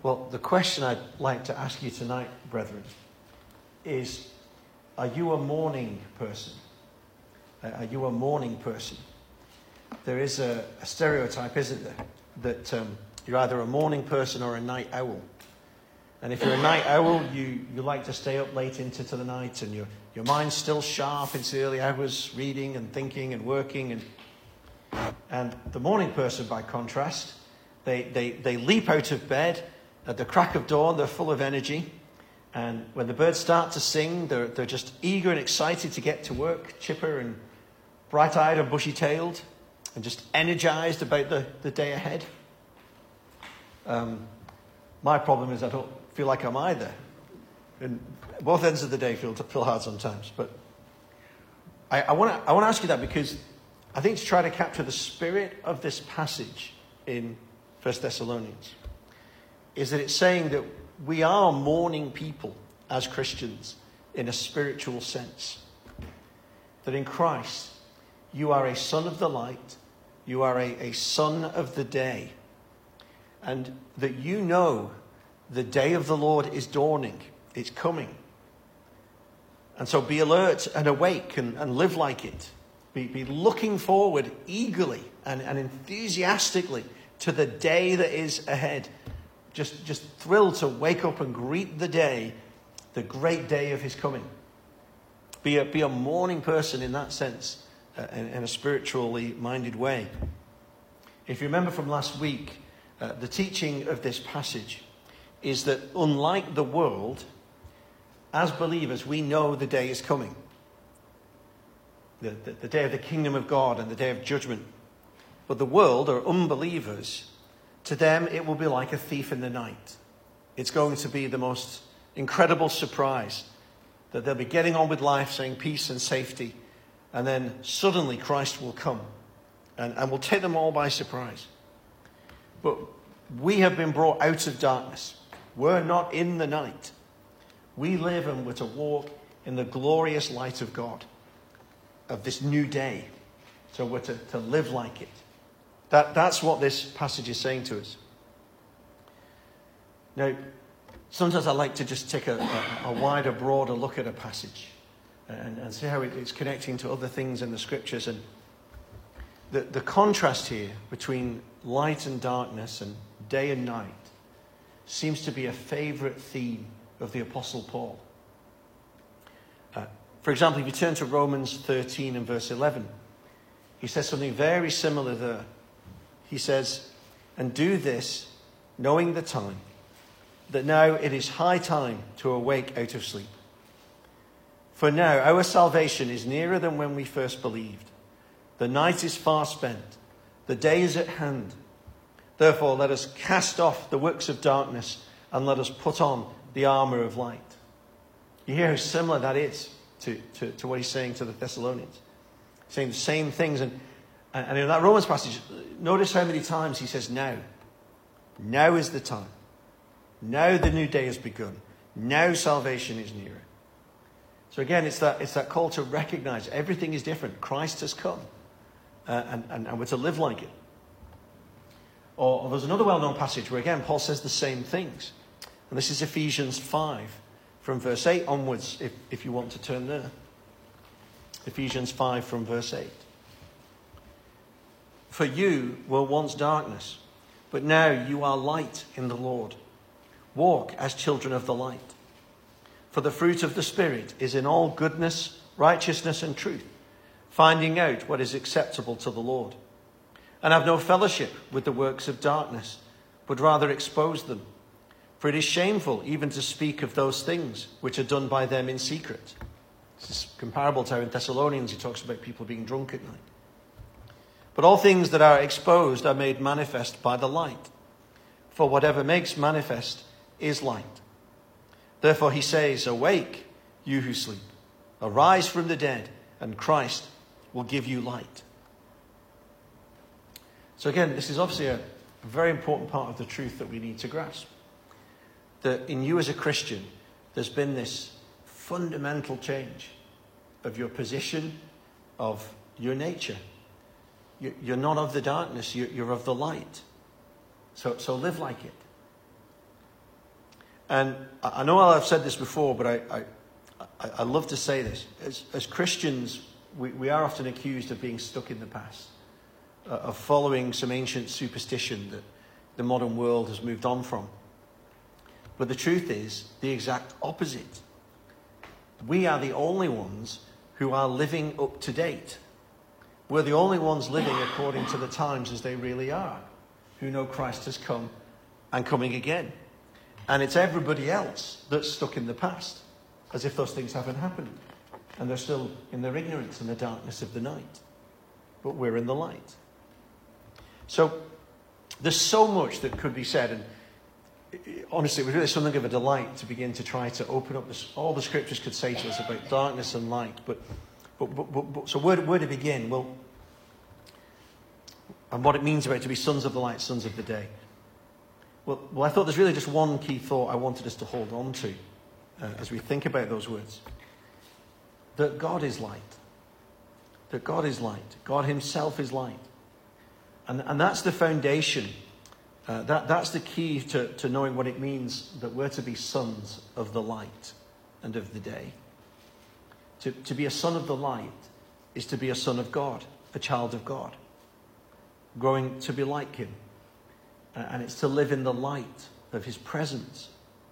Well, the question I'd like to ask you tonight, brethren, is, are you a morning person? Are you a morning person? There is a stereotype, isn't there, that you're either a morning person or a night owl. And if you're a night owl, you like to stay up late into the night, and your mind's still sharp into the early hours, reading and thinking and working. And the morning person, by contrast, they leap out of bed at the crack of dawn. They're full of energy. And when the birds start to sing, they're just eager and excited to get to work, chipper and bright-eyed and bushy-tailed, and just energized about the day ahead. My problem is I don't feel like I'm either. And both ends of the day feel hard sometimes. But I want to ask you that because I think to try to capture the spirit of this passage in 1 Thessalonians is that it's saying that we are morning people as Christians in a spiritual sense. That in Christ, you are a son of the light, you are a son of the day, and that you know the day of the Lord is dawning, it's coming. And so be alert and awake and live like it. Be looking forward eagerly and enthusiastically to the day that is ahead. Just thrilled to wake up and greet the day, the great day of his coming. Be a morning person in that sense, in a spiritually minded way. If you remember from last week, the teaching of this passage is that unlike the world, as believers, we know the day is coming. The day of the kingdom of God and the day of judgment. But the world, or unbelievers, to them it will be like a thief in the night. It's going to be the most incredible surprise that they'll be getting on with life, saying peace and safety, and then suddenly Christ will come and will take them all by surprise. But we have been brought out of darkness. We're not in the night. We live and we're to walk in the glorious light of God, of this new day. So we're to live like it. That's what this passage is saying to us. Now, sometimes I like to just take a wider, broader look at a passage and see how it's connecting to other things in the scriptures. And the contrast here between light and darkness and day and night seems to be a favorite theme of the Apostle Paul. For example, if you turn to Romans 13 and verse 11, he says something very similar there. He says, "And do this, knowing the time, that now it is high time to awake out of sleep. For now our salvation is nearer than when we first believed. The night is far spent, the day is at hand. Therefore let us cast off the works of darkness and let us put on the armour of light." You hear how similar that is to what he's saying to the Thessalonians. Saying the same things. And in that Romans passage, notice how many times he says now. Now is the time. Now the new day has begun. Now salvation is nearer. So again, it's that call to recognize everything is different. Christ has come. And we're to live like it. Or there's another well-known passage where again Paul says the same things. And this is Ephesians 5 from verse 8 onwards, if you want to turn there. Ephesians 5 from verse 8. "For you were once darkness, but now you are light in the Lord. Walk as children of the light. For the fruit of the Spirit is in all goodness, righteousness and truth, finding out what is acceptable to the Lord. And have no fellowship with the works of darkness, but rather expose them. For it is shameful even to speak of those things which are done by them in secret." This is comparable to how in Thessalonians he talks about people being drunk at night. "But all things that are exposed are made manifest by the light. For whatever makes manifest is light. Therefore he says, awake, you who sleep. Arise from the dead, and Christ will give you light." So again, this is obviously a very important part of the truth that we need to grasp. That in you as a Christian, there's been this fundamental change of your position, of your nature. You're not of the darkness, you're of the light. So live like it. And I know I've said this before, but I love to say this. As Christians, we are often accused of being stuck in the past, of following some ancient superstition that the modern world has moved on from. But the truth is the exact opposite. We are the only ones who are living up to date. We're the only ones living according to the times as they really are, who know Christ has come and coming again. And it's everybody else that's stuck in the past, as if those things haven't happened. And they're still in their ignorance and the darkness of the night. But we're in the light. So there's so much that could be said. And honestly, it was really something of a delight to begin to try to open up all the scriptures could say to us about darkness and light. But so where to begin? Well, and what it means about to be sons of the light, sons of the day. Well, I thought there's really just one key thought I wanted us to hold on to as we think about those words. That God is light. That God is light. God himself is light. And that's the foundation. That's the key to knowing what it means that we're to be sons of the light and of the day. To be a son of the light is to be a son of God, a child of God, growing to be like him. And it's to live in the light of his presence.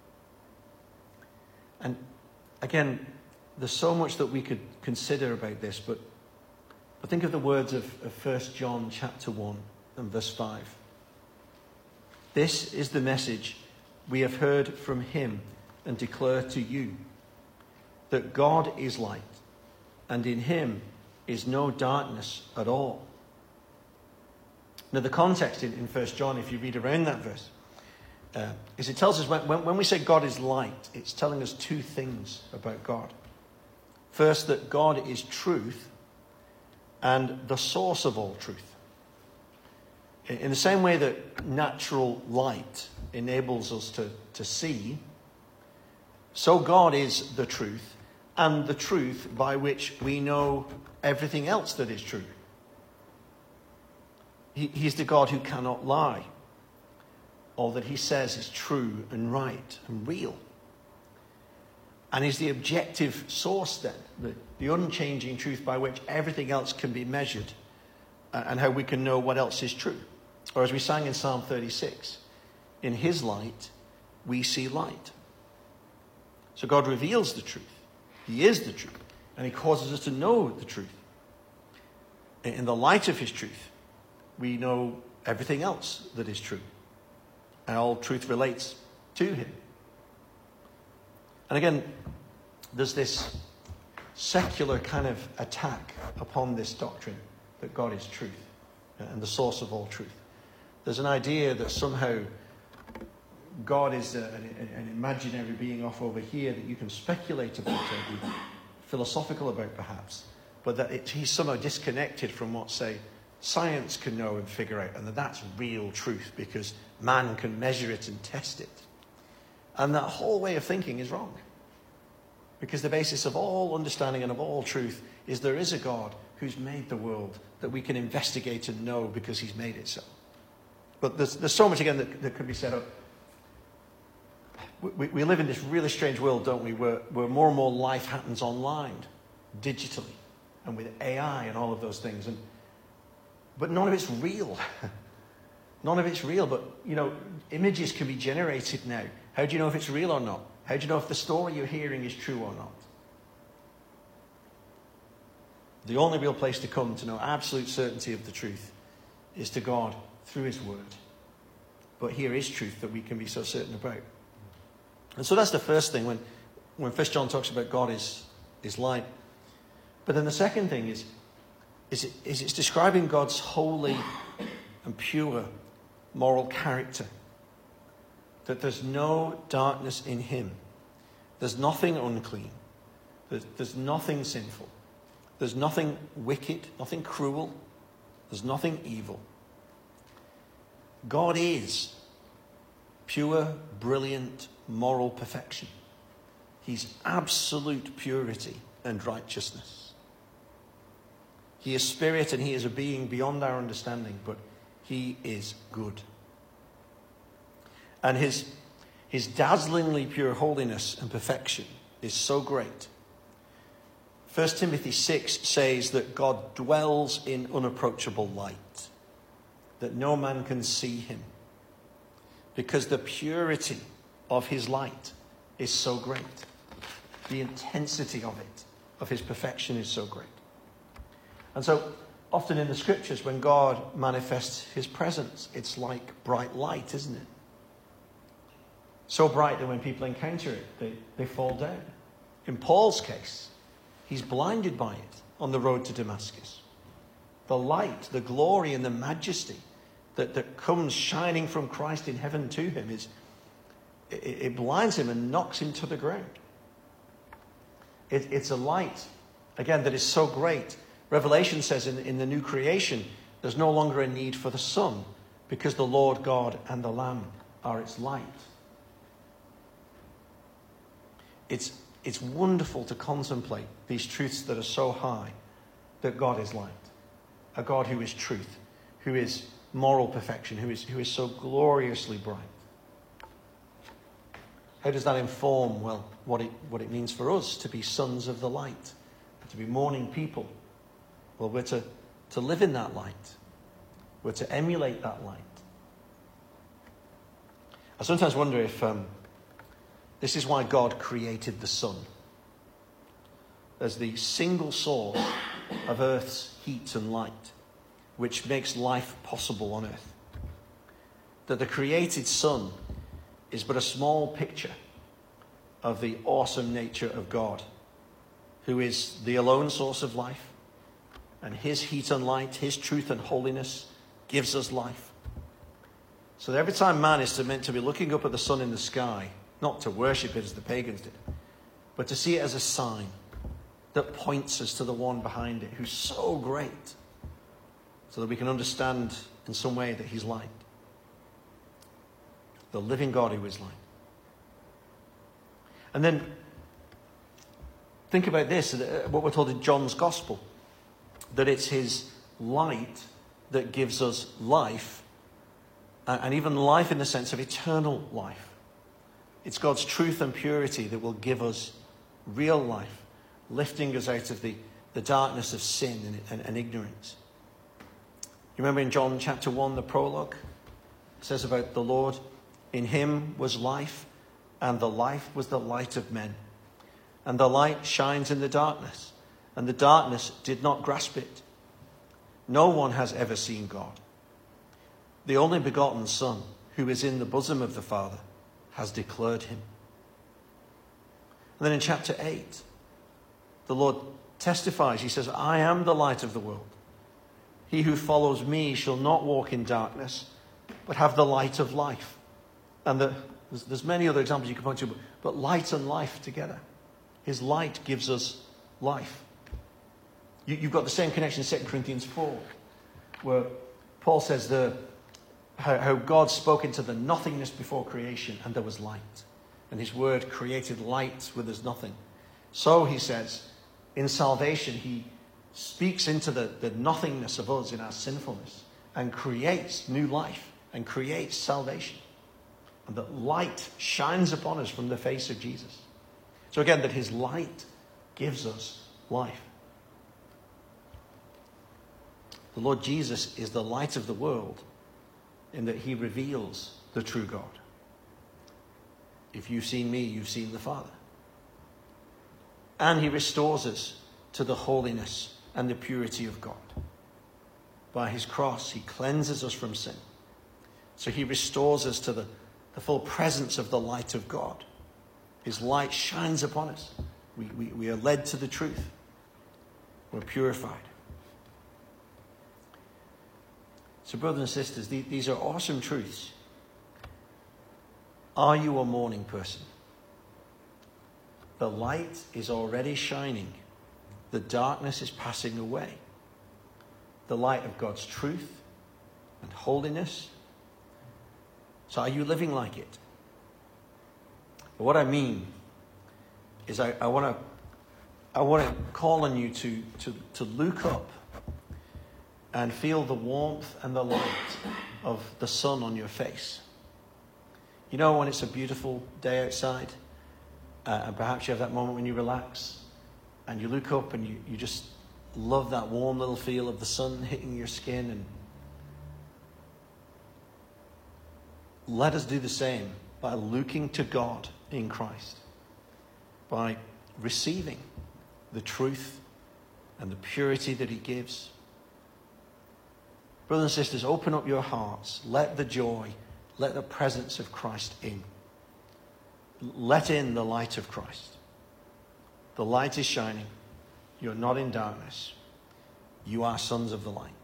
And again, there's so much that we could consider about this, but think of the words of 1 John chapter 1 and verse 5. This is the message we have heard from him and declare to you, that God is light, and in him is no darkness at all. Now, the context in 1 John, if you read around that verse, is it tells us when we say God is light, it's telling us two things about God. First, that God is truth and the source of all truth. In the same way that natural light enables us to see, so God is the truth and the truth by which we know everything else that is true. He's the God who cannot lie. All that he says is true and right and real. And is the objective source then, the unchanging truth by which everything else can be measured and how we can know what else is true. Or as we sang in Psalm 36, in his light we see light. So God reveals the truth. He is the truth. And he causes us to know the truth. In the light of his truth, we know everything else that is true. And all truth relates to him. And again, there's this secular kind of attack upon this doctrine that God is truth and the source of all truth. There's an idea that somehow God is an imaginary being off over here that you can speculate about or be philosophical about perhaps, but that he's somehow disconnected from what, say, science can know and figure out, and that's real truth because man can measure it and test it. And that whole way of thinking is wrong. Because the basis of all understanding and of all truth is there is a God who's made the world that we can investigate and know because he's made it so. But there's so much, again, that could be said up. We live in this really strange world, don't we, where more and more life happens online, digitally, and with AI and all of those things. But none of it's real. None of it's real. But, images can be generated now. How do you know if it's real or not? How do you know if the story you're hearing is true or not? The only real place to come to know absolute certainty of the truth is to God through his word. But here is truth that we can be so certain about. And so that's the first thing when 1 John talks about God is light. But then the second thing is it's describing God's holy and pure moral character. That there's no darkness in him. There's nothing unclean. There's nothing sinful. There's nothing wicked, nothing cruel. There's nothing evil. God is pure, brilliant, moral perfection. He's absolute purity and righteousness. He is spirit and he is a being beyond our understanding, but he is good. And his His dazzlingly pure holiness and perfection is so great. 1 Timothy 6 says that God dwells in unapproachable light, that no man can see him, because the purity of his light is so great. The intensity of it, of his perfection, is so great. And so, often in the scriptures, when God manifests his presence, it's like bright light, isn't it? So bright that when people encounter it, they fall down. In Paul's case, he's blinded by it on the road to Damascus. The light, the glory, and the majesty that comes shining from Christ in heaven to him it blinds him and knocks him to the ground. It's a light, again, that is so great. Revelation says in the new creation, there's no longer a need for the sun, because the Lord God and the Lamb are its light. It's wonderful to contemplate these truths that are so high, that God is light, a God who is truth, who is moral perfection, who is so gloriously bright. How does that inform, well, what it means for us to be sons of the light, to be morning people? Well, we're to live in that light. We're to emulate that light. I sometimes wonder if this is why God created the sun as the single source of Earth's heat and light, which makes life possible on Earth. That the created sun is but a small picture of the awesome nature of God, who is the alone source of life, and his heat and light, his truth and holiness gives us life. So that every time man is meant to be looking up at the sun in the sky, not to worship it as the pagans did, but to see it as a sign that points us to the one behind it, who's so great, so that we can understand in some way that he's light. The living God who is light. And then think about this, what we're told in John's Gospel, that it's his light that gives us life, and even life in the sense of eternal life. It's God's truth and purity that will give us real life, lifting us out of the darkness of sin and ignorance. You remember in John chapter 1, the prologue? It says about the Lord, in him was life, and the life was the light of men. And the light shines in the darkness, and the darkness did not grasp it. No one has ever seen God. The only begotten Son, who is in the bosom of the Father, has declared him. And then in chapter 8, the Lord testifies. He says, I am the light of the world. He who follows me shall not walk in darkness, but have the light of life. And there's many other examples you can point to, but light and life together. His light gives us life. You've got the same connection in 2 Corinthians 4, where Paul says how God spoke into the nothingness before creation, and there was light. And his word created light where there's nothing. So, he says, in salvation, he speaks into the nothingness of us in our sinfulness and creates new life and creates salvation. And that light shines upon us from the face of Jesus. So again, that his light gives us life. The Lord Jesus is the light of the world in that he reveals the true God. If you've seen me, you've seen the Father. And he restores us to the holiness and the purity of God. By his cross, he cleanses us from sin. So he restores us to the full presence of the light of God. His light shines upon us. We are led to the truth. We're purified. So brothers and sisters, these are awesome truths. Are you a morning person? The light is already shining. The darkness is passing away. The light of God's truth and holiness. So are you living like it? But what I mean is I want to call on you to look up and feel the warmth and the light of the sun on your face. You know, when it's a beautiful day outside, and perhaps you have that moment when you relax and you look up and you just love that warm little feel of the sun hitting your skin. And let us do the same by looking to God in Christ, by receiving the truth and the purity that he gives. Brothers and sisters, open up your hearts. Let the joy, let the presence of Christ in. Let in the light of Christ. The light is shining. You're not in darkness. You are sons of the light.